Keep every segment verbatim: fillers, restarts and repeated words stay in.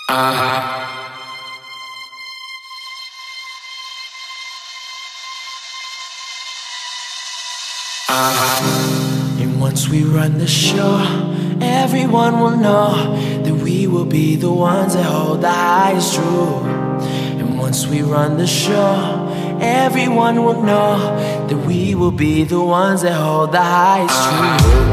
Uh-huh. Uh-huh. And once we run the show, everyone will know that we will be the ones that hold the highest truth. And once we run the show, everyone will know that we will be the ones that hold the highest uh-huh. truth.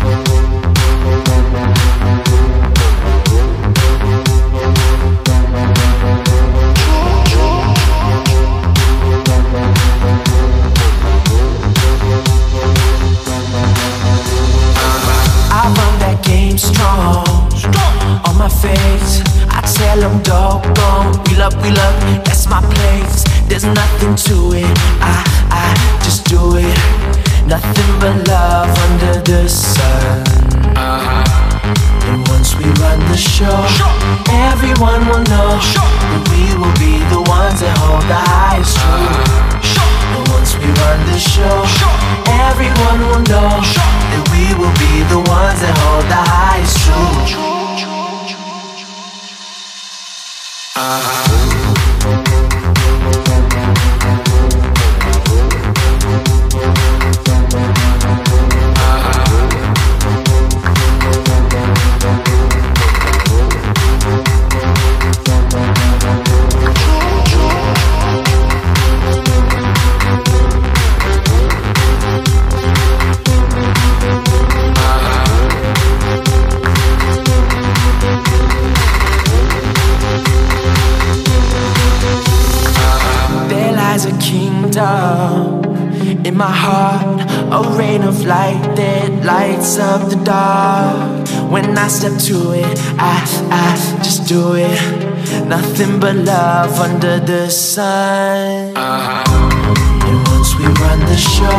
Strong, on my face, I tell them doggone, wheel up, wheel up, that's my place. There's nothing to it, I, I just do it. Nothing but love under the sun. uh-huh. And once we run the show, everyone will know that we will be the ones that hold the highest truth. And once we run the show, everyone will know that we will be the ones that hold the highest truth. Uh-huh. A kingdom in my heart, a rain of light that lights up the dark. When I step to it, I, I just do it. Nothing but love under the sun. uh-huh. And once we run the show,